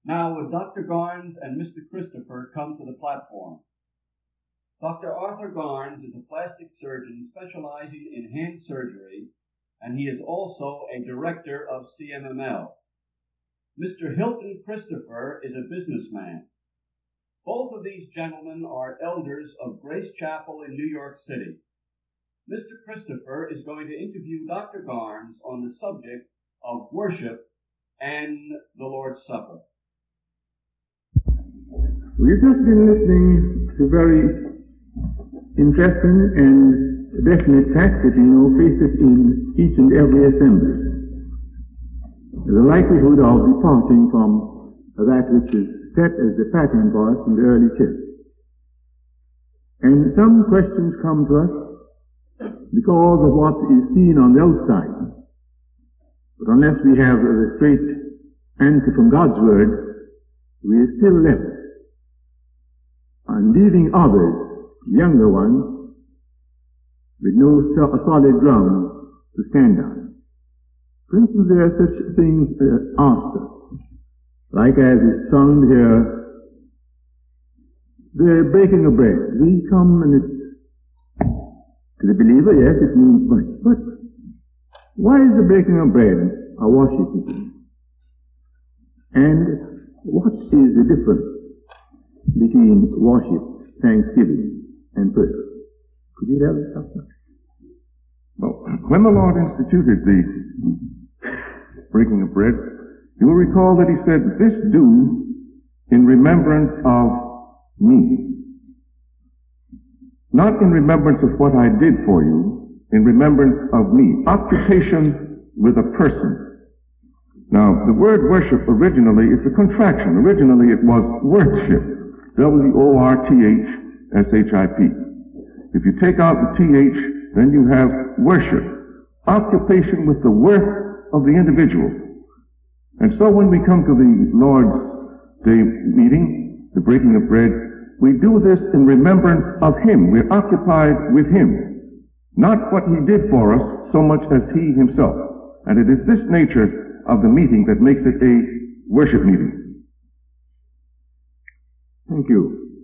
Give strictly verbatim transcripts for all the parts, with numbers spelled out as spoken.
Now would Doctor Garnes and Mister Christopher come to the platform. Doctor Arthur Garnes is a plastic surgeon specializing in hand surgery, and he is also a director of C M M L. Mister Hilton Christopher is a businessman. Both of these gentlemen are elders of Grace Chapel in New York City. Mister Christopher is going to interview Doctor Garnes on the subject of worship and the Lord's Supper. We've just been listening to very interesting and definite facts that, you know, faces in each and every assembly. The likelihood of departing from that which is set as the pattern for us in the early church. And some questions come to us because of what is seen on the outside. But unless we have the straight answer from God's Word, we are still left and leaving others, younger ones, with no so- solid ground to stand on. For instance, there are such things uh, asked us, like as it's sung here, the breaking of bread. We come and it's, to the believer, yes, it means much, but why is the breaking of bread a worship meeting? And what is the difference between worship, thanksgiving, and prayer? Could you tell us something? Well, when the Lord instituted the breaking of bread, you will recall that he said, "This do in remembrance of me." Not in remembrance of what I did for you, in remembrance of me. Occupation with a person. Now, the word worship originally, it's a contraction. Originally it was worship. W O R T H S H I P. If you take out the T H, then you have worship. Occupation with the worth of the individual. And so when we come to the Lord's Day meeting, the breaking of bread, we do this in remembrance of Him. We're occupied with Him. Not what He did for us so much as He Himself. And it is this nature of the meeting that makes it a worship meeting. Thank you.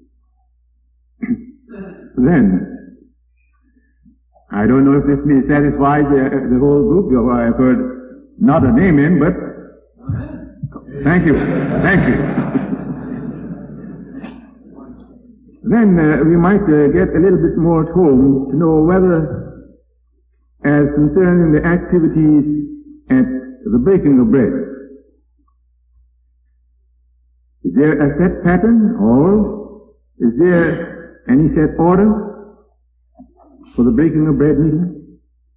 Then, I don't know if this may satisfy the, the whole group. I've heard not an amen, but thank you. Thank you. Then uh, we might uh, get a little bit more at home to know whether, as concerning the activities at the breaking of bread, is there a set pattern, or is there any set order for the breaking of bread meeting?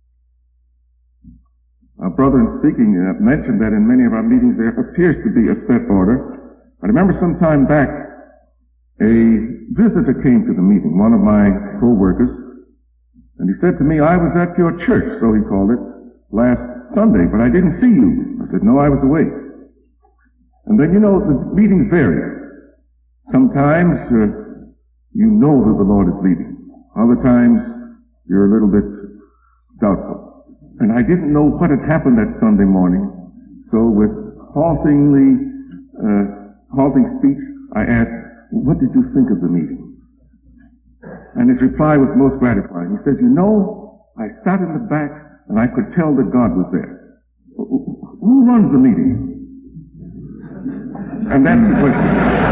Our brother in speaking uh, mentioned that in many of our meetings there appears to be a set order. I remember some time back a visitor came to the meeting, one of my co-workers, and he said to me, "I was at your church," so he called it, "last Sunday, but I didn't see you." I said, "No, I was away." And then, you know, the meetings vary. Sometimes uh, you know that the Lord is leading. Other times you're a little bit doubtful. And I didn't know what had happened that Sunday morning, so with haltingly, uh, halting speech, I asked, "What did you think of the meeting?" And his reply was most gratifying. He says, "You know, I sat in the back and I could tell that God was there." Who runs the meeting? And that's the question.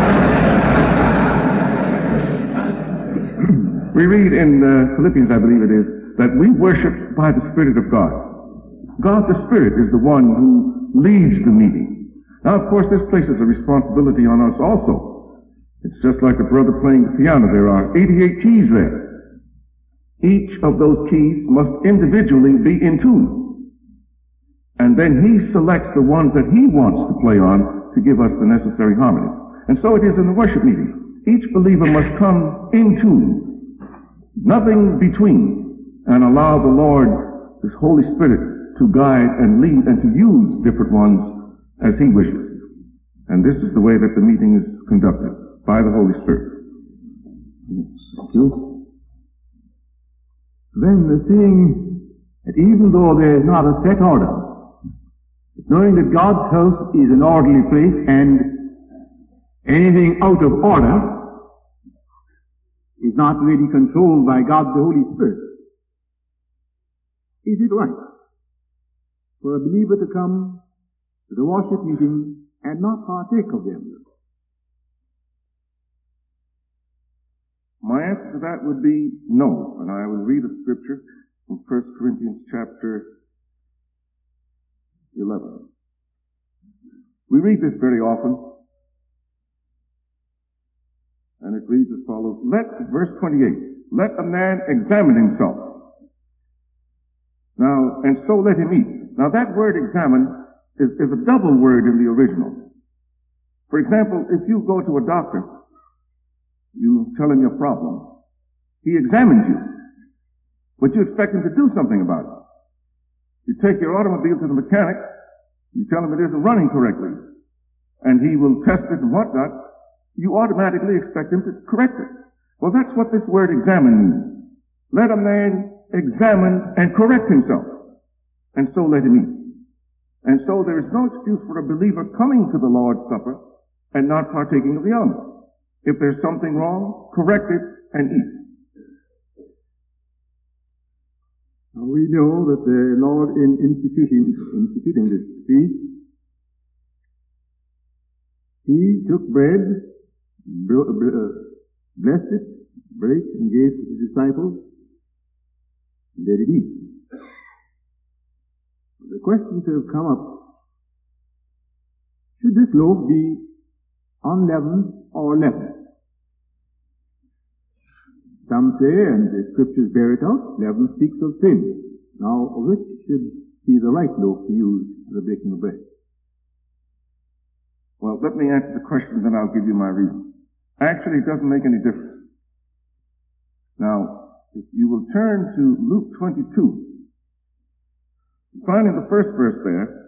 We read in uh, Philippians, I believe it is, that we worship by the Spirit of God. God the Spirit is the one who leads the meeting. Now, of course, this places a responsibility on us also. It's just like a brother playing the piano. There are eighty-eight keys there. Each of those keys must individually be in tune. And then he selects the ones that he wants to play on to give us the necessary harmony. And so it is in the worship meeting. Each believer must come in tune, nothing between, and allow the Lord, His Holy Spirit, to guide and lead and to use different ones as He wishes. And this is the way that the meeting is conducted, by the Holy Spirit. Thank you. Then the seeing that even though there is not a set order, knowing that God's house is an orderly place and anything out of order is not really controlled by God the Holy Spirit. Is it right for a believer to come to the worship meeting and not partake of them? My answer to that would be no, and I will read a scripture from First Corinthians chapter eleven. We read this very often, and it reads as follows. Let, verse twenty-eight, let a man examine himself. Now, and so let him eat. Now that word examine is, is a double word in the original. For example, if you go to a doctor, you tell him your problem, he examines you, but you expect him to do something about it. You take your automobile to the mechanic, you tell him it isn't running correctly, and he will test it and whatnot, you automatically expect him to correct it. Well, that's what this word examine means. Let a man examine and correct himself, and so let him eat. And so there is no excuse for a believer coming to the Lord's Supper and not partaking of the elements. If there's something wrong, correct it and eat. Now we know that the Lord in instituting, instituting this feast, He took bread, blessed it, brake, and gave to His disciples, and let it eat. The questions have come up, should this loaf be unleavened or leavened? Some say, and the scriptures bear it out, leaven speaks of sin. Now, which should be the right loaf to use for the baking of bread? Well, let me answer the question, then I'll give you my reason. Actually, it doesn't make any difference. Now, if you will turn to Luke twenty-two, find in the first verse there,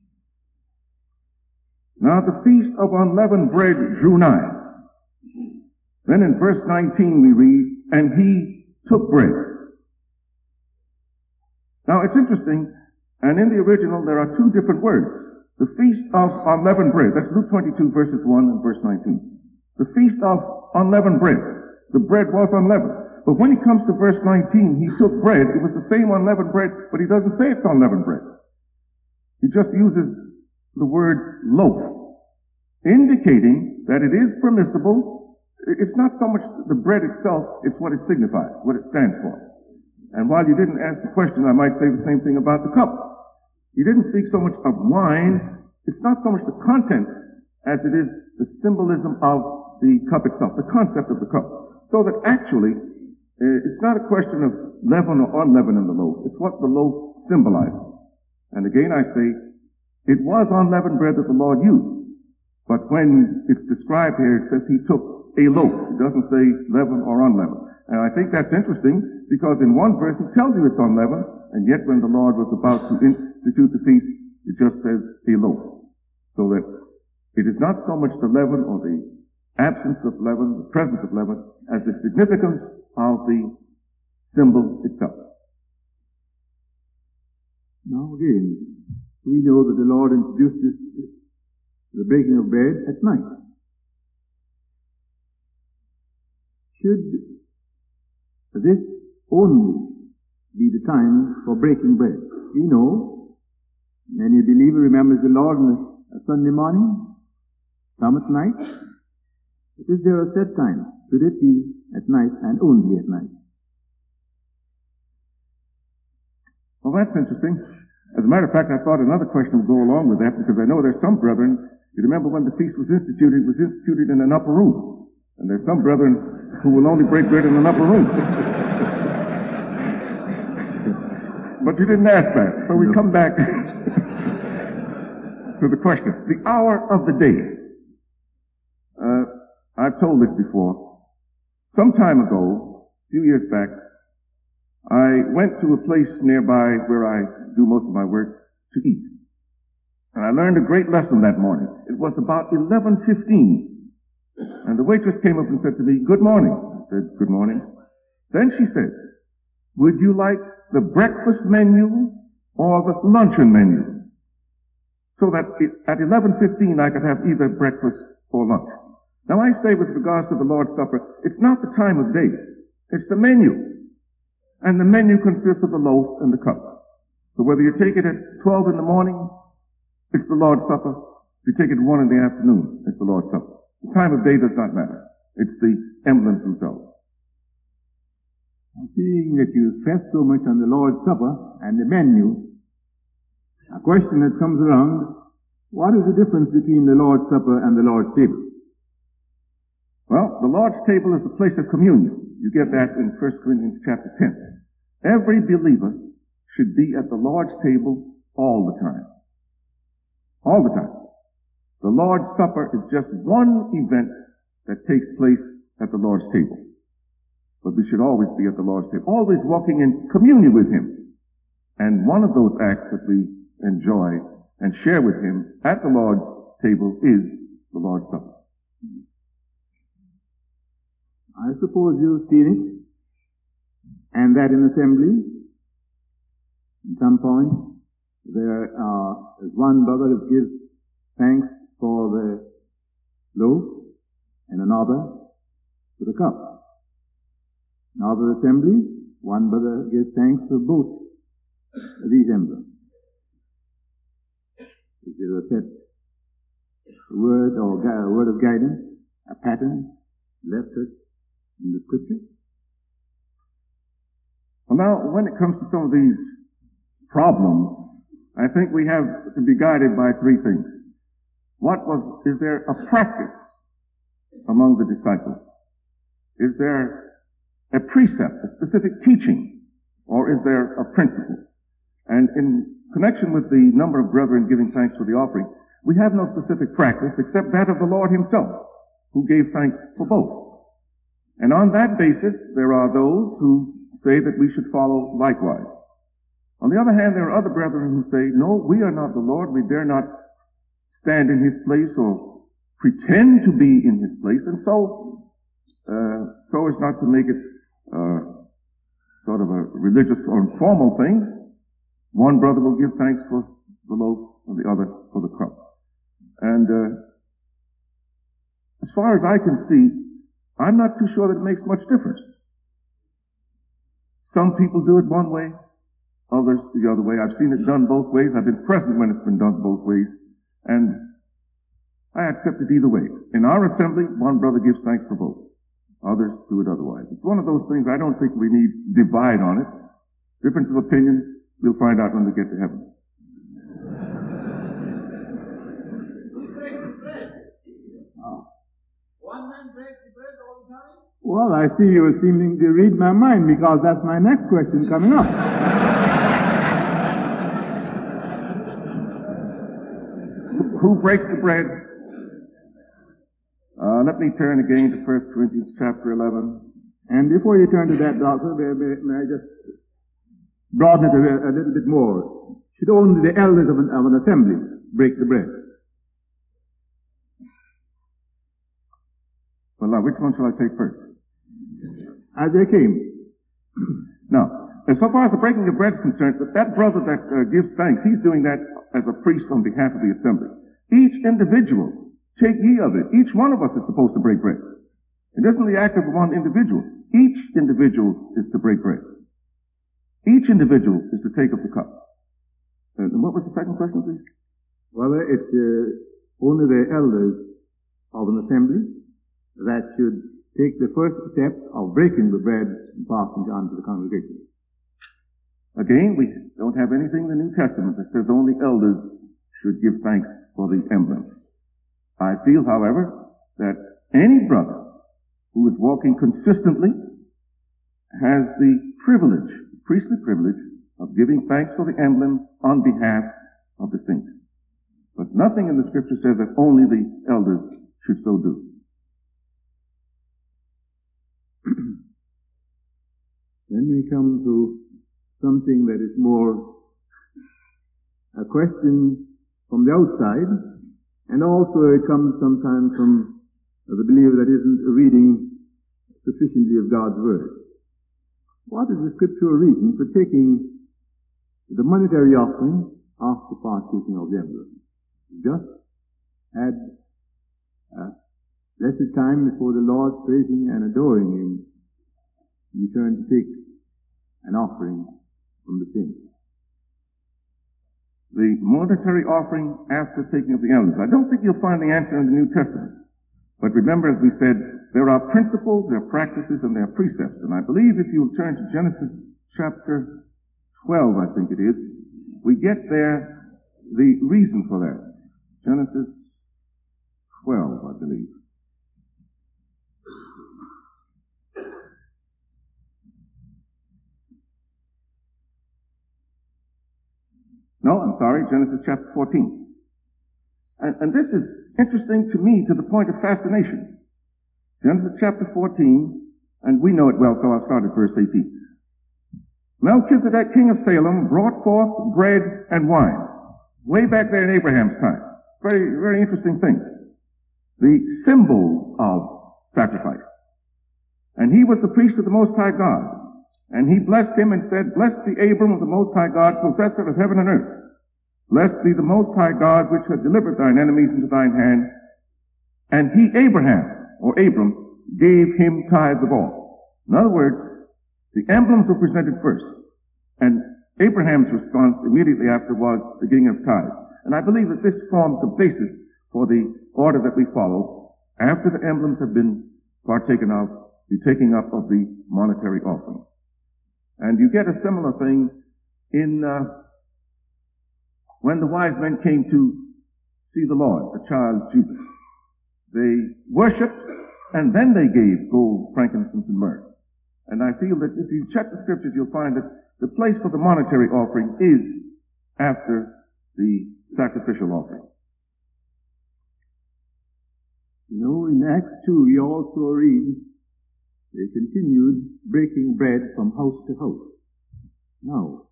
now the feast of unleavened bread drew nigh. Then in verse nineteen we read, and he took bread. Now it's interesting, and in the original there are two different words. The feast of unleavened bread, that's Luke twenty-two verses one and verse nineteen. The feast of unleavened bread. The bread was unleavened. But when he comes to verse nineteen, he took bread. It was the same unleavened bread, but he doesn't say it's unleavened bread. He just uses the word loaf, indicating that it is permissible. It's not so much the bread itself, it's what it signifies, what it stands for. And while you didn't ask the question, I might say the same thing about the cup. He didn't speak so much of wine. It's not so much the content as it is the symbolism of the cup itself, the concept of the cup. So that actually, it's not a question of leaven or unleaven in the loaf. It's what the loaf symbolizes. And again I say, it was unleavened bread that the Lord used. But when it's described here, it says he took a loaf. It doesn't say leaven or unleavened. And I think that's interesting because in one verse he tells you it's unleavened, and yet when the Lord was about to institute the feast, it just says a loaf. So that it is not so much the leaven or the absence of leaven, the presence of leaven, as the significance of the symbol itself. Now again, we know that the Lord introduced this, the baking of bread at night. Should this only be the time for breaking bread? We know many believer remembers the Lord on a Sunday morning, some at night. But is there a set time? Should it be at night and only at night? Well, that's interesting. As a matter of fact, I thought another question would go along with that because I know there's some brethren, you remember when the feast was instituted, it was instituted in an upper room. And there's some brethren who will only break bread in an upper room. But you didn't ask that. So we no. come back to the question. The hour of the day. Uh, I've told this before. Some time ago, a few years back, I went to a place nearby where I do most of my work to eat. And I learned a great lesson that morning. It was about eleven fifteen. And the waitress came up and said to me, "Good morning." I said, "Good morning." Then she said, "Would you like the breakfast menu or the luncheon menu?" So that it, at eleven fifteen I could have either breakfast or lunch. Now I say with regards to the Lord's Supper, it's not the time of day. It's the menu. And the menu consists of the loaf and the cup. So whether you take it at twelve in the morning, it's the Lord's Supper. If you take it at one in the afternoon, it's the Lord's Supper. The time of day does not matter. It's the emblems themselves. Seeing that you stress so much on the Lord's Supper and the menu, a question that comes around, what is the difference between the Lord's Supper and the Lord's table? Well, the Lord's table is the place of communion. You get that in First Corinthians chapter ten. Every believer should be at the Lord's table all the time. All the time. The Lord's Supper is just one event that takes place at the Lord's table. But we should always be at the Lord's table, always walking in communion with Him. And one of those acts that we enjoy and share with Him at the Lord's table is the Lord's Supper. I suppose you've seen it, and that in assembly, at some point, there uh, is one brother that gives thanks for the loaf, and another for the cup. In other assemblies, one brother gives thanks for both these emblems. Is there a set word or gu- word of guidance, a pattern left us in the Scripture? Well, now, when it comes to some of these problems, I think we have to be guided by three things. What was, is there a practice among the disciples? Is there a precept, a specific teaching, or is there a principle? And in connection with the number of brethren giving thanks for the offering, we have no specific practice except that of the Lord Himself, who gave thanks for both. And on that basis, there are those who say that we should follow likewise. On the other hand, there are other brethren who say, no, we are not the Lord. We dare not stand in His place or pretend to be in His place. And so, uh, so as not to make it uh, sort of a religious or informal thing, one brother will give thanks for the loaf and the other for the cup. And uh, as far as I can see, I'm not too sure that it makes much difference. Some people do it one way, others the other way. I've seen it done both ways. I've been present when it's been done both ways. And I accept it either way. In our assembly, one brother gives thanks for both. Others do it otherwise. It's one of those things I don't think we need divide on it. Difference of opinion, we'll find out when we get to heaven. One man breaks the bread all the time? Well, I see you are seeming to read my mind, because that's my next question coming up. Who breaks the bread? Uh, let me turn again to First Corinthians chapter eleven. And before you turn to that, Doctor, may, may, may I just broaden it a, a little bit more? Should only the elders of an, of an assembly break the bread? Well, now, which one shall I take first? As they came. Now, as so far as the breaking of bread is concerned, that, that brother that uh, gives thanks, he's doing that as a priest on behalf of the assembly. Each individual, take ye of it. Each one of us is supposed to break bread. It isn't the act of one individual. Each individual is to break bread. Each individual is to take up the cup. Uh, and what was the second question, please? Whether it's uh, only the elders of an assembly that should take the first step of breaking the bread and passing it on to the congregation. Again, we don't have anything in the New Testament that says only elders should give thanks for the emblem. I feel, however, that any brother who is walking consistently has the privilege, the priestly privilege, of giving thanks for the emblem on behalf of the saints. But nothing in the Scripture says that only the elders should so do. Then we come to something that is more a question from the outside, and also it comes sometimes from the believer that isn't reading sufficiently of God's Word. What is the scriptural reason for taking the monetary offering after partaking of the emblem? Just add a blessed time before the Lord, praising and adoring Him, you turn to take an offering from the saints. The monetary offering after taking of the emblems. I don't think you'll find the answer in the New Testament. But remember, as we said, there are principles, there are practices, and there are precepts. And I believe if you'll turn to Genesis chapter twelve, I think it is, we get there the reason for that. Genesis twelve, I believe. No, I'm sorry, Genesis chapter fourteen. And, and this is interesting to me to the point of fascination. Genesis chapter fourteen, and we know it well, so I'll start at verse eighteen. Melchizedek, king of Salem, brought forth bread and wine. Way back there in Abraham's time. Very, very interesting thing. The symbol of sacrifice. And he was the priest of the Most High God. And he blessed him and said, Blessed be Abram of the Most High God, possessor of heaven and earth. Blessed be the Most High God, which hath delivered thine enemies into thine hand. And he, Abraham, or Abram, gave him tithes of all. In other words, the emblems were presented first. And Abraham's response immediately after was the giving of tithes. And I believe that this forms the basis for the order that we follow after the emblems have been partaken of, the taking up of the monetary offering. And you get a similar thing in uh, when the wise men came to see the Lord, the child Jesus. They worshipped, and then they gave gold, frankincense, and myrrh. And I feel that if you check the scriptures, you'll find that the place for the monetary offering is after the sacrificial offering. You know, in Acts two, we also read, they continued breaking bread from house to house. Now,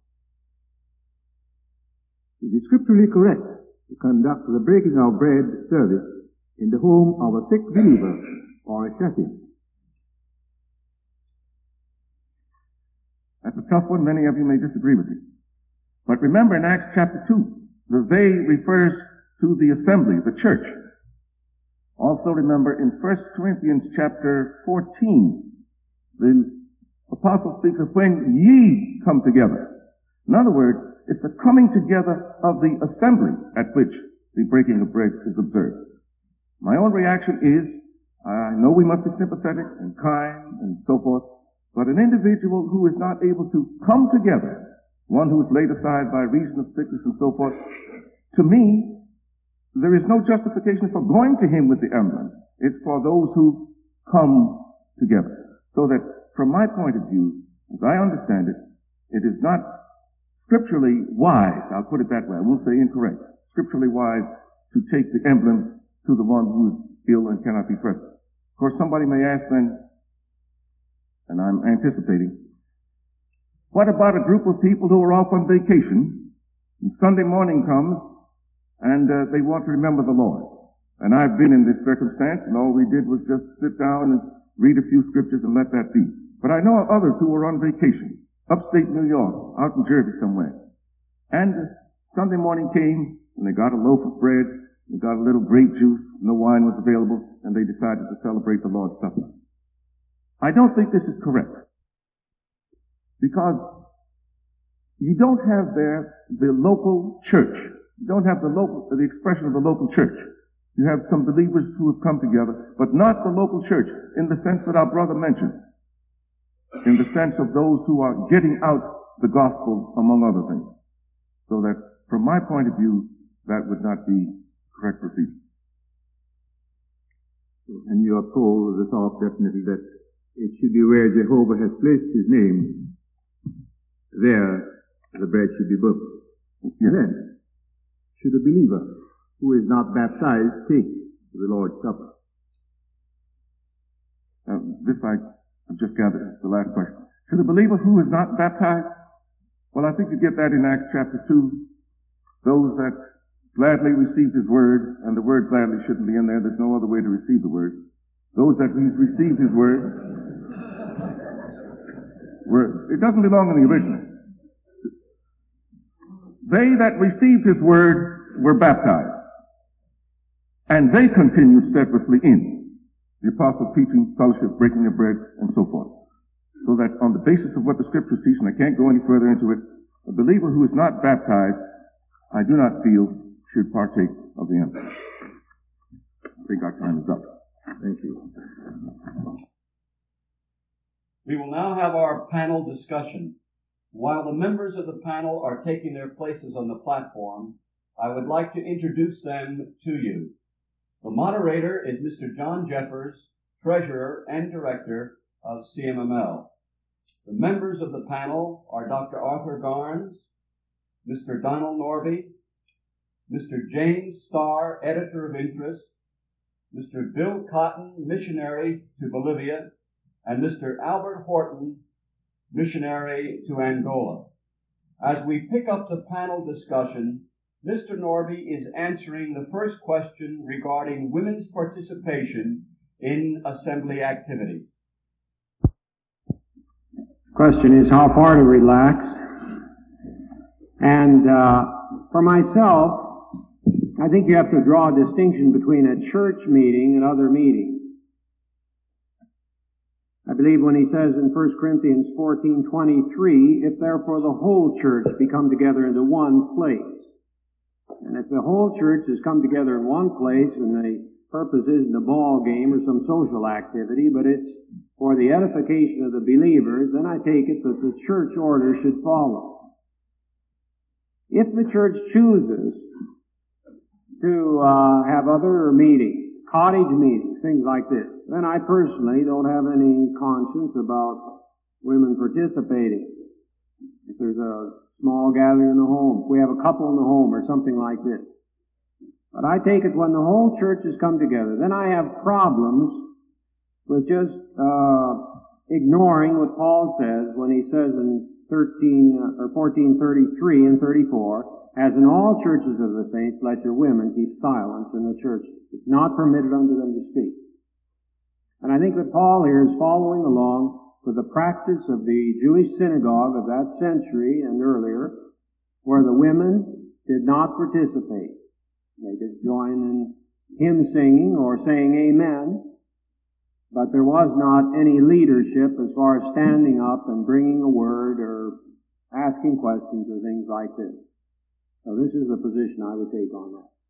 it is scripturally correct to conduct the breaking of bread service in the home of a sick believer or a shut-in. That's a tough one. Many of you may disagree with me. But remember in Acts chapter two, the they refers to the assembly, the church. Also remember in First Corinthians chapter fourteen, the apostle speaks of when ye come together. In other words, it's the coming together of the assembly at which the breaking of bread is observed. My own reaction is, I know we must be sympathetic and kind and so forth, but an individual who is not able to come together, one who is laid aside by reason of sickness and so forth, to me, there is no justification for going to him with the emblem. It's for those who come together. So that, from my point of view, as I understand it, it is not scripturally wise, I'll put it that way, I won't say incorrect, scripturally wise to take the emblem to the one who is ill and cannot be present. Of course, somebody may ask then, and I'm anticipating, what about a group of people who are off on vacation, and Sunday morning comes, and uh, they want to remember the Lord? And I've been in this circumstance, and all we did was just sit down and read a few scriptures and let that be. But I know of others who were on vacation, upstate New York, out in Jersey somewhere. And uh, Sunday morning came, and they got a loaf of bread, they got a little grape juice, no wine was available, and they decided to celebrate the Lord's Supper. I don't think this is correct. Because you don't have there the local church. You don't have the local, the expression of the local church. You have some believers who have come together, but not the local church in the sense that our brother mentioned. In the sense of those who are getting out the gospel, among other things. So that, from my point of view, that would not be correct procedure. And you uphold the thought definitely that it should be where Jehovah has placed his name, there the bread should be broken. Yes. Then, should a believer who is not baptized take the Lord's Supper? Uh, this I have just gathered, the last question. Should a believer who is not baptized? Well, I think you get that in Acts chapter two. Those that gladly received his word, and the word gladly shouldn't be in there. There's no other way to receive the word. Those that received his word, were, it doesn't belong in the original. They that received his word were baptized, and they continued steadfastly in. the apostles' teaching, fellowship, breaking of bread, and so forth. So that on the basis of what the scriptures teach, and I can't go any further into it, a believer who is not baptized, I do not feel should partake of the emblem. I think our time is up. Thank you. We will now have our panel discussion. While the members of the panel are taking their places on the platform, I would like to introduce them to you. The moderator is Mister John Jeffers, Treasurer and Director of C M M L. The members of the panel are Doctor Arthur Garnes, Mister Donald Norby, Mister James Starr, Editor of Interest, Mister Bill Cotton, Missionary to Bolivia, and Mister Albert Horton, Missionary to Angola. As we pick up the panel discussion, Mister Norby is answering the first question regarding women's participation in assembly activity. Question is how far to relax. And uh, for myself, I think you have to draw a distinction between a church meeting and other meetings. I believe when he says in First Corinthians fourteen twenty-three, if therefore the whole church be come together into one place. And if the whole church has come together in one place and the purpose isn't a ball game or some social activity, but it's for the edification of the believers, then I take it that the church order should follow. If the church chooses to uh, have other meetings, cottage meetings, things like this, then I personally don't have any conscience about women participating. If there's a small gathering in the home, if we have a couple in the home or something like this. But I take it when the whole church has come together, then I have problems with just uh, ignoring what Paul says when he says in thirteen or fourteen thirty-three and thirty-four, as in all churches of the saints, let your women keep silence in the church. It's not permitted unto them to speak. And I think that Paul here is following along with the practice of the Jewish synagogue of that century and earlier, where the women did not participate. They could join in hymn singing or saying amen, but there was not any leadership as far as standing up and bringing a word or asking questions or things like this. So this is the position I would take on that.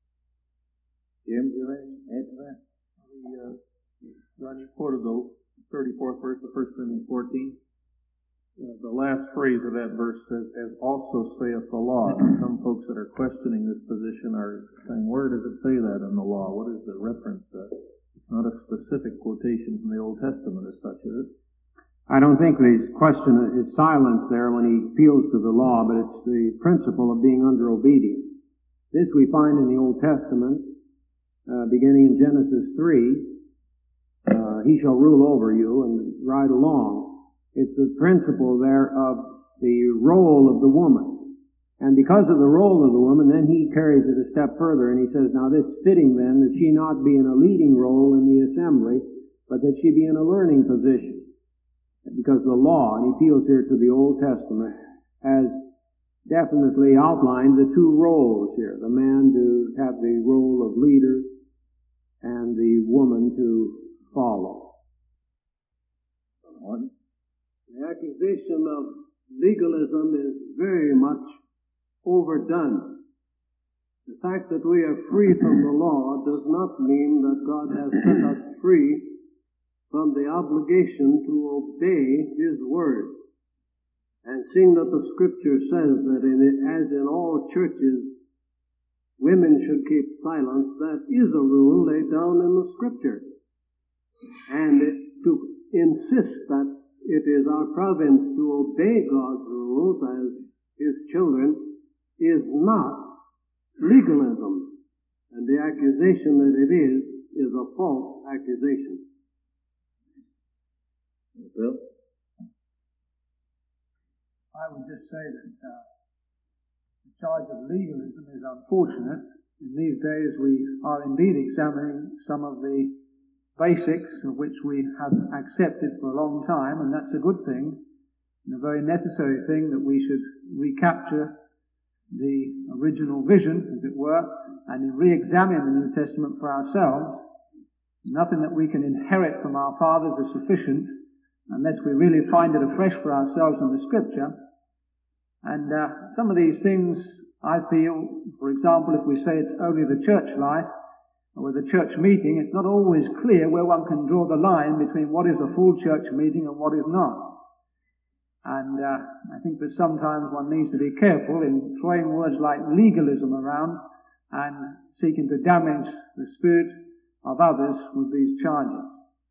Jim, do you want to add to that? The, uh, John, you quoted the thirty-fourth verse of First Corinthians fourteen. Uh, the last phrase of that verse says, as also saith the law. And some folks that are questioning this position are saying, where does it say that in the law? What is the reference to? It's not a specific quotation from the Old Testament as such, is it? I don't think the question is silence there when he appeals to the law, but it's the principle of being under obedience. This we find in the Old Testament, uh, beginning in Genesis three. Uh, he shall rule over you and ride along. It's the principle there of the role of the woman. And because of the role of the woman, then he carries it a step further and he says, now this fitting then that she not be in a leading role in the assembly, but that she be in a learning position. Because the law, and he appeals here to the Old Testament, has definitely outlined the two roles here. The man to have the role of leader and the woman to follow. One. The accusation of legalism is very much overdone. The fact that we are free from the law does not mean that God has set us free from the obligation to obey His Word. And seeing that the Scripture says that in it, as in all churches, women should keep silence, that is a rule laid down in the Scripture. And it, to insist that it is our province to obey God's rules as His children is not legalism. And the accusation that it is, is a false accusation. Bill? I would just say that uh, the charge of legalism is unfortunate. In these days we are indeed examining some of the basics of which we have accepted for a long time, and that's a good thing, and a very necessary thing that we should recapture the original vision, as it were, and re-examine the New Testament for ourselves. Nothing that we can inherit from our fathers is sufficient unless we really find it afresh for ourselves in the Scripture. And uh, some of these things, I feel, for example, if we say it's only the church life, or with a church meeting, it's not always clear where one can draw the line between what is a full church meeting and what is not. And uh, I think that sometimes one needs to be careful in throwing words like legalism around and seeking to damage the spirit of others with these charges.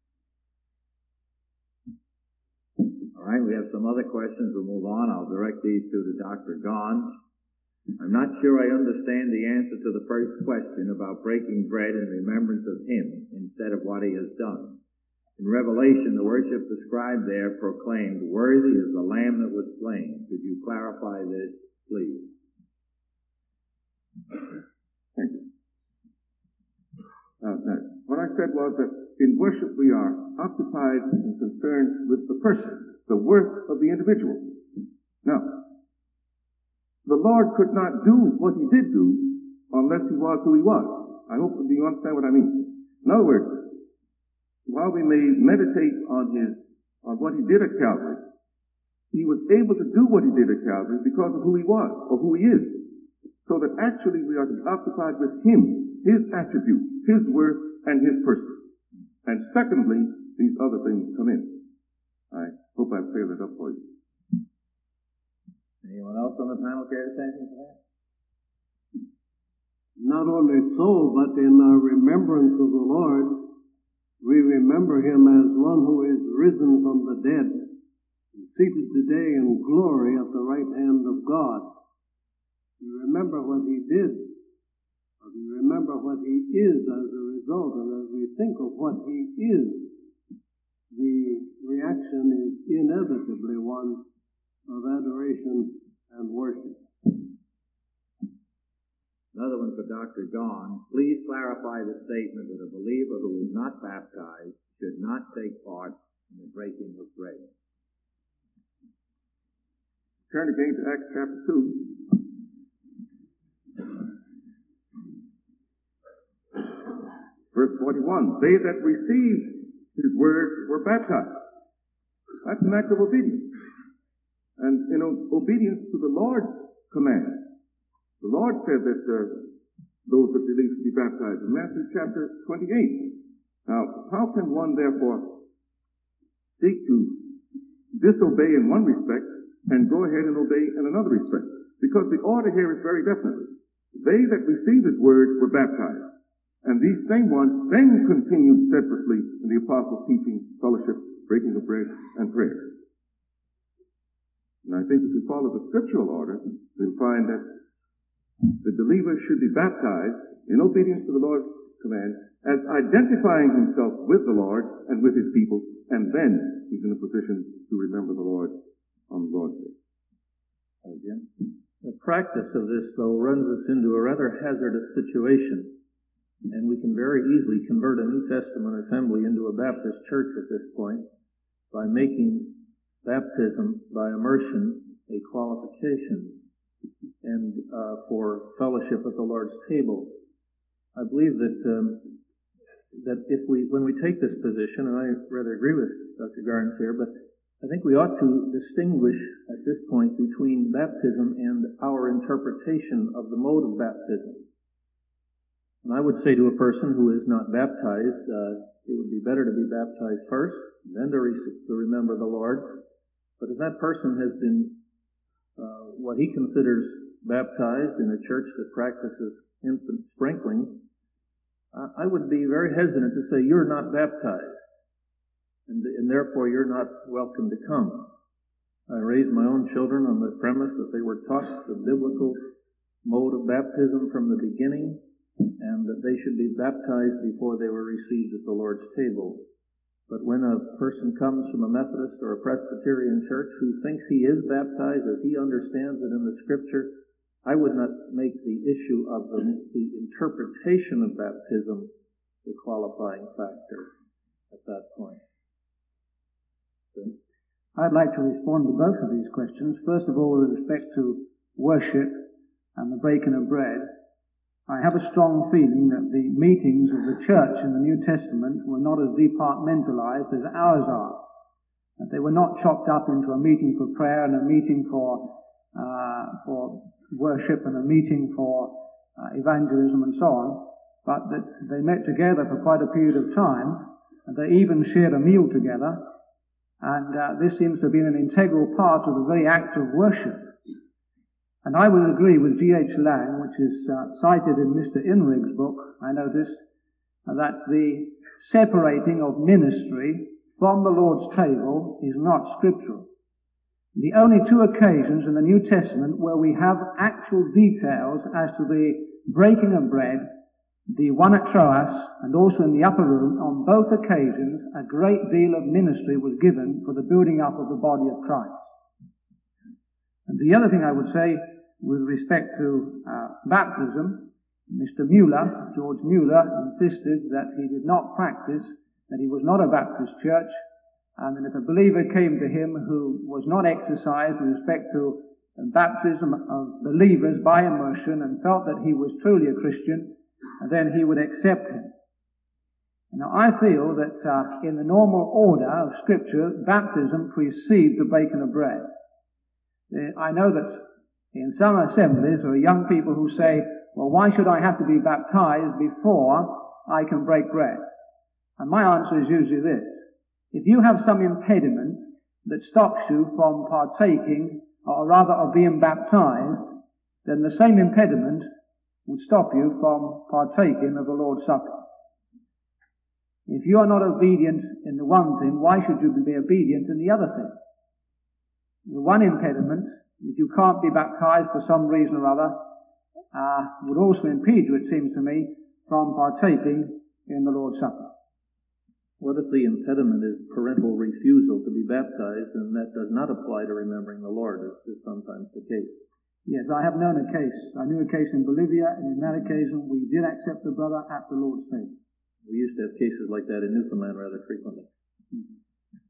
All right, we have some other questions. We'll move on. I'll direct these to the Doctor Gons. I'm not sure I understand the answer to the first question about breaking bread in remembrance of him instead of what he has done. In Revelation, the worship described there proclaimed, "Worthy is the Lamb that was slain." Could you clarify this, please? Thank you. Uh, now, what I said was that in worship we are occupied and concerned with the person, the worth of the individual. Now, the Lord could not do what he did do unless he was who he was. I hope you understand what I mean. In other words, while we may meditate on his, on what he did at Calvary, he was able to do what he did at Calvary because of who he was, or who he is. So that actually we are to be occupied with him, his attributes, his worth, and his person. And secondly, these other things come in. I hope I've cleared that up for you. Anyone else on the panel care to say anything to that? Not only so, but in our remembrance of the Lord, we remember him as one who is risen from the dead, and seated today in glory at the right hand of God. We remember what he did, or we remember what he is as a result, and as we think of what he is, the reaction is inevitably one of adoration and worship. Another one for Doctor Gahn. Please clarify the statement that a believer who is not baptized should not take part in the breaking of bread. Turn again to Acts chapter two. Verse forty-one. They that received his word were baptized. That's an act of obedience. And in obedience to the Lord's command. The Lord said that uh, those that believe should be baptized in Matthew chapter twenty-eight. Now, how can one therefore seek to disobey in one respect and go ahead and obey in another respect? Because the order here is very definitely. They that received his word were baptized. And these same ones then continued steadfastly in the apostles' teaching, fellowship, breaking of bread, and prayer. And I think if we follow the scriptural order, we'll find that the believer should be baptized in obedience to the Lord's command as identifying himself with the Lord and with his people, and then he's in a position to remember the Lord on the Lord's Day. Again. The practice of this, though, runs us into a rather hazardous situation, and we can very easily convert a New Testament assembly into a Baptist church at this point by making baptism by immersion a qualification and uh, for fellowship at the Lord's table. I believe that um, that if we, when we take this position, and I rather agree with Doctor Garnes here, but I think we ought to distinguish at this point between baptism and our interpretation of the mode of baptism. And I would say to a person who is not baptized, uh, it would be better to be baptized first, and then to, re- to remember the Lord. But if that person has been uh, what he considers baptized in a church that practices infant sprinkling, uh, I would be very hesitant to say, you're not baptized, and, and therefore you're not welcome to come. I raised my own children on the premise that they were taught the biblical mode of baptism from the beginning, and that they should be baptized before they were received at the Lord's table. But when a person comes from a Methodist or a Presbyterian church who thinks he is baptized as he understands it in the Scripture, I would not make the issue of the, the interpretation of baptism the qualifying factor at that point. So, I'd like to respond to both of these questions. First of all, with respect to worship and the breaking of bread, I have a strong feeling that the meetings of the church in the New Testament were not as departmentalized as ours are. That they were not chopped up into a meeting for prayer and a meeting for uh, for worship and a meeting for uh, evangelism and so on, but that they met together for quite a period of time, and they even shared a meal together, and uh, this seems to have been an integral part of the very act of worship. And I would agree with G H Lang, which is uh, cited in Mister Inrig's book, I noticed, uh, that the separating of ministry from the Lord's table is not scriptural. The only two occasions in the New Testament where we have actual details as to the breaking of bread, the one at Troas and also in the upper room, on both occasions a great deal of ministry was given for the building up of the body of Christ. And the other thing I would say with respect to uh, baptism, Mister Mueller, George Mueller, insisted that he did not practice, that he was not a Baptist church, and that if a believer came to him who was not exercised with respect to the baptism of believers by immersion and felt that he was truly a Christian, then he would accept him. Now I feel that uh, in the normal order of Scripture, baptism precedes the breaking of bread. I know that in some assemblies there are young people who say, well, why should I have to be baptized before I can break bread? And my answer is usually this. If you have some impediment that stops you from partaking, or rather of being baptized, then the same impediment would stop you from partaking of the Lord's Supper. If you are not obedient in the one thing, why should you be obedient in the other thing? The one impediment, if you can't be baptized for some reason or other, uh, would also impede you, it seems to me, from partaking in the Lord's Supper. What if the impediment is parental refusal to be baptized, and that does not apply to remembering the Lord, as is sometimes the case? Yes, I have known a case. I knew a case in Bolivia, and in that occasion we did accept the brother at the Lord's table. We used to have cases like that in Newfoundland rather frequently. Mm-hmm.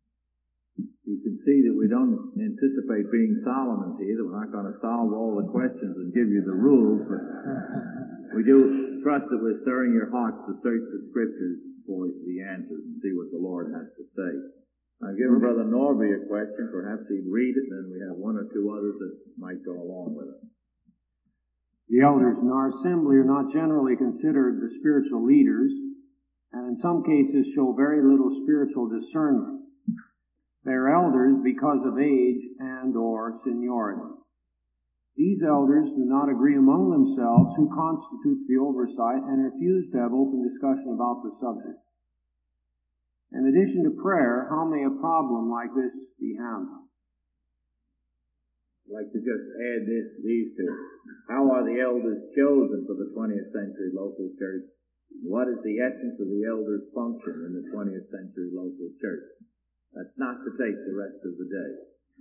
You can see that we don't anticipate being Solomons here, that we're not going to solve all the questions and give you the rules, but we do trust that we're stirring your hearts to search the Scriptures for the answers and see what the Lord has to say. I've given Brother Norby a question. Perhaps he'd read it, and then we have one or two others that might go along with it. The elders in our assembly are not generally considered the spiritual leaders, and in some cases show very little spiritual discernment. They are elders because of age and or seniority. These elders do not agree among themselves who constitutes the oversight and refuse to have open discussion about the subject. In addition to prayer, how may a problem like this be handled? I'd like to just add this, these two. How are the elders chosen for the twentieth century local church? What is the essence of the elders' function in the twentieth century local church? That's not to take the rest of the day.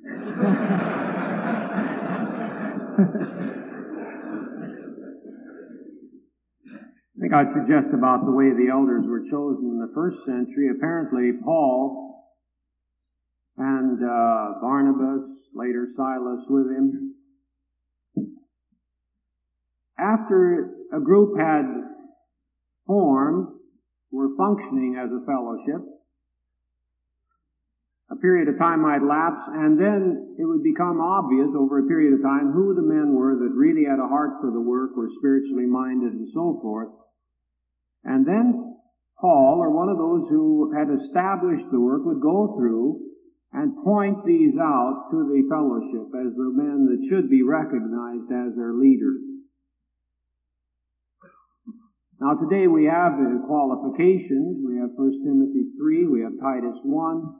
I think I'd suggest about the way the elders were chosen in the first century. Apparently Paul and uh, Barnabas, later Silas with him, after a group had formed, were functioning as a fellowship, a period of time might lapse, and then it would become obvious over a period of time who the men were that really had a heart for the work, were spiritually minded, and so forth. And then Paul, or one of those who had established the work, would go through and point these out to the fellowship as the men that should be recognized as their leaders. Now today we have the qualifications. We have First Timothy three, we have Titus one.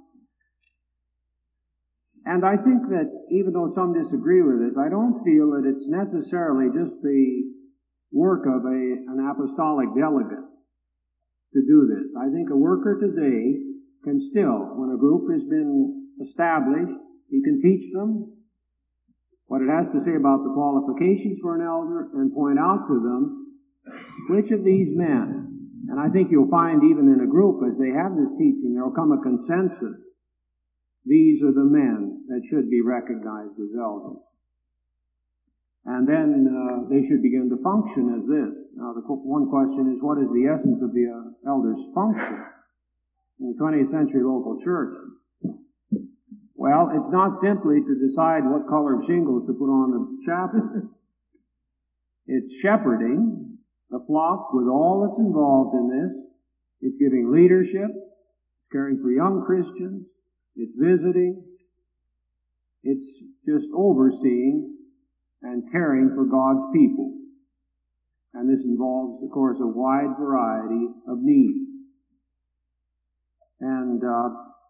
And I think that even though some disagree with it, I don't feel that it's necessarily just the work of a, an apostolic delegate to do this. I think a worker today can still, when a group has been established, he can teach them what it has to say about the qualifications for an elder and point out to them which of these men, and I think you'll find even in a group as they have this teaching, there will come a consensus. These are the men that should be recognized as elders. And then uh, they should begin to function as this. Now, the one question is, what is the essence of the uh, elders' function in the twentieth century local church? Well, it's not simply to decide what color of shingles to put on the chapel. It's shepherding the flock with all that's involved in this. It's giving leadership. It's caring for young Christians. It's visiting. It's just overseeing and caring for God's people. And this involves, of course, a wide variety of needs. And uh,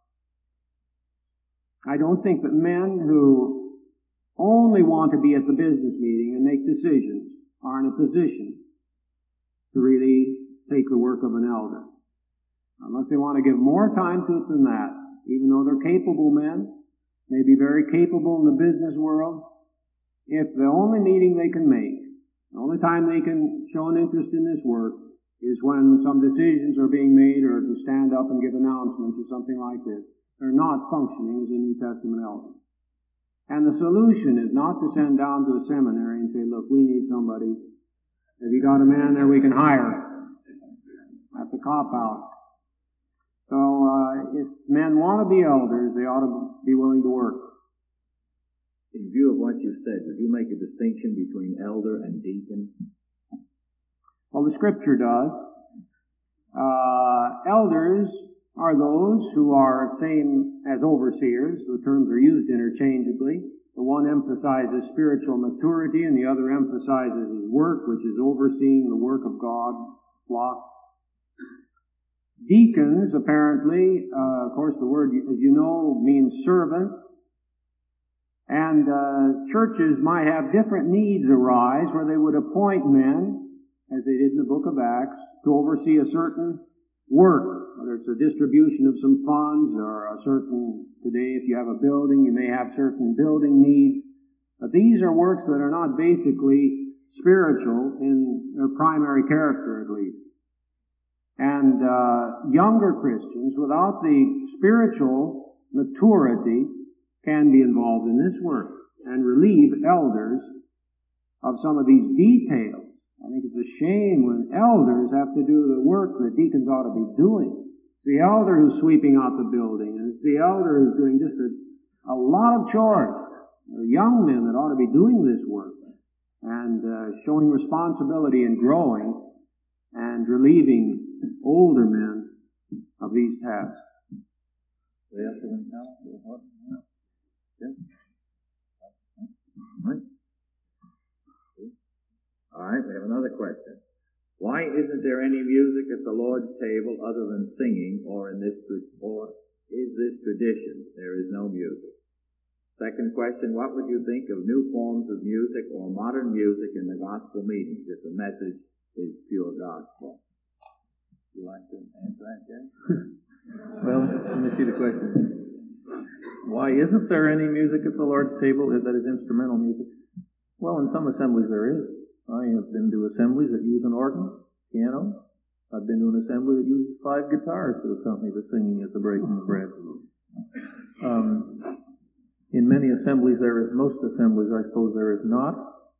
I don't think that men who only want to be at the business meeting and make decisions are in a position to really take the work of an elder. Unless they want to give more time to it than that, even though they're capable men, may be very capable in the business world, if the only meeting they can make, the only time they can show an interest in this work is when some decisions are being made or to stand up and give announcements or something like this, they're not functioning as a New Testament elder. And the solution is not to send down to a seminary and say, look, we need somebody. Have you got a man there we can hire? That's a cop-out. So uh, if men want to be elders, they ought to be willing to work. In view of what you've said, would you make a distinction between elder and deacon? Well, the Scripture does. Uh, elders are those who are same as overseers. The terms are used interchangeably. The one emphasizes spiritual maturity and the other emphasizes his work, which is overseeing the work of God's flock. Deacons, apparently, uh, of course the word, as you know, means servant. And uh, churches might have different needs arise where they would appoint men, as they did in the book of Acts, to oversee a certain work, whether it's a distribution of some funds or a certain, today if you have a building, you may have certain building needs. But these are works that are not basically spiritual in their primary character, at least. And uh, younger Christians, without the spiritual maturity, can be involved in this work and relieve elders of some of these details. I think it's a shame when elders have to do the work that deacons ought to be doing. It's the elder who's sweeping out the building, and it's the elder who's doing just a, a lot of chores. There are young men that ought to be doing this work and uh, showing responsibility and growing and relieving older men of these tasks. Yes, yeah. Right. All right, we have another question. Why isn't there any music at the Lord's table other than singing, or in this, or is this tradition? There is no music. Second question, what would you think of new forms of music or modern music in the gospel meetings if the message is pure gospel? Would you like to answer that, Jen? Well, let me see the question. Why isn't there any music at the Lord's table that is instrumental music? Well, in some assemblies there is. I have been to assemblies that use an organ, piano. I've been to an assembly that uses five guitars to accompany the singing at the breaking of bread. Um, in many assemblies there is, most assemblies I suppose there is not.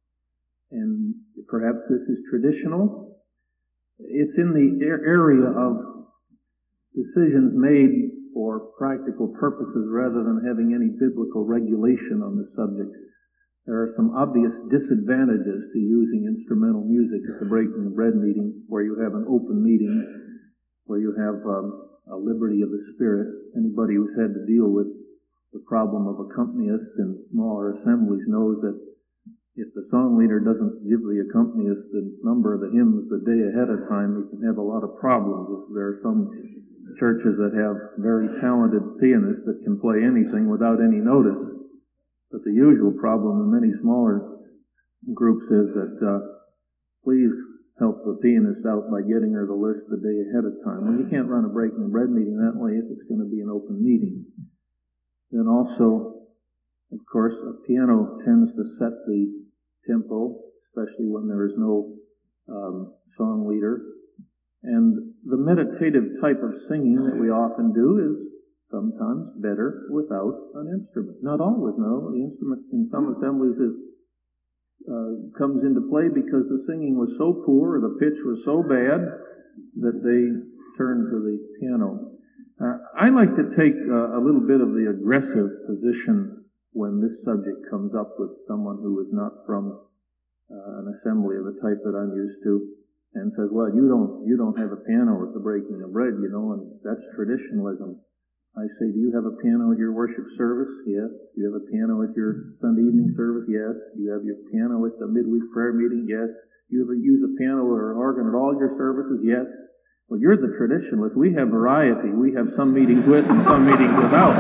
And perhaps this is traditional. It's in the area of decisions made for practical purposes rather than having any biblical regulation on the subject. There are some obvious disadvantages to using instrumental music at the breaking of bread meeting, where you have an open meeting, where you have um, a liberty of the Spirit. Anybody who's had to deal with the problem of accompanists in smaller assemblies knows that if the song leader doesn't give the accompanist the number of the hymns the day ahead of time, he can have a lot of problems. There are some churches that have very talented pianists that can play anything without any notice. But the usual problem in many smaller groups is that uh, please help the pianist out by getting her the list the day ahead of time. Well, you can't run a breaking bread meeting that way if it's going to be an open meeting. Then also, of course, a piano tends to set the tempo, especially when there is no um, song leader. And the meditative type of singing that we often do is sometimes better without an instrument. Not always, no. The instrument in some assemblies is uh, comes into play because the singing was so poor, or the pitch was so bad, that they turned to the piano. Uh, I like to take uh, a little bit of the aggressive position when this subject comes up with someone who is not from uh, an assembly of the type that I'm used to, and says, well, you don't, you don't have a piano at the breaking of bread, you know, and that's traditionalism. I say, do you have a piano at your worship service? Yes. Do you have a piano at your Sunday evening service? Yes. Do you have your piano at the midweek prayer meeting? Yes. Do you ever use a piano or an organ at all your services? Yes. Well, you're the traditionalist. We have variety. We have some meetings with and some meetings without.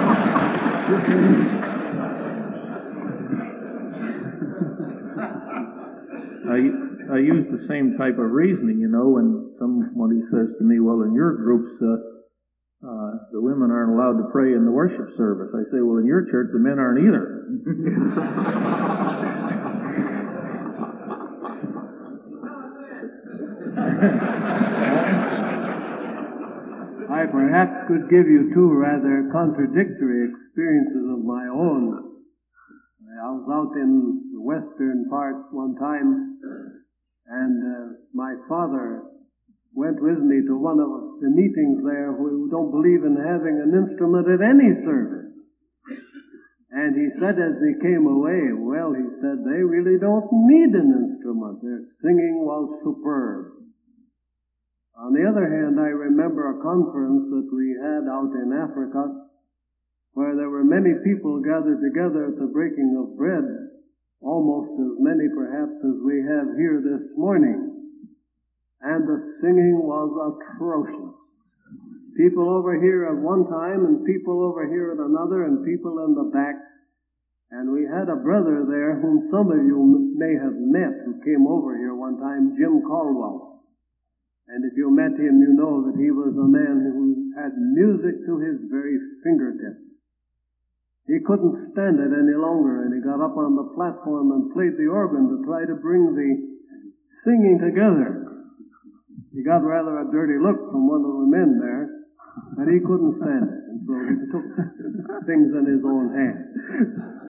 I, I use the same type of reasoning, you know, when somebody says to me, well, in your groups, uh, uh, the women aren't allowed to pray in the worship service. I say, well, in your church, the men aren't either. I perhaps could give you two rather contradictory experiences of my own. I was out in the western parts one time, and uh, my father went with me to one of the meetings there who don't believe in having an instrument at any service. And he said as he came away, well, he said, they really don't need an instrument. Their singing was superb. On the other hand, I remember a conference that we had out in Africa where there were many people gathered together at the breaking of bread, almost as many perhaps as we have here this morning. And the singing was atrocious. People over here at one time and people over here at another and people in the back. And we had a brother there whom some of you may have met who came over here one time, Jim Caldwell. And if you met him, you know that he was a man who had music to his very fingertips. He couldn't stand it any longer, and he got up on the platform and played the organ to try to bring the singing together. He got rather a dirty look from one of the men there, but he couldn't stand it, and so he took things in his own hands.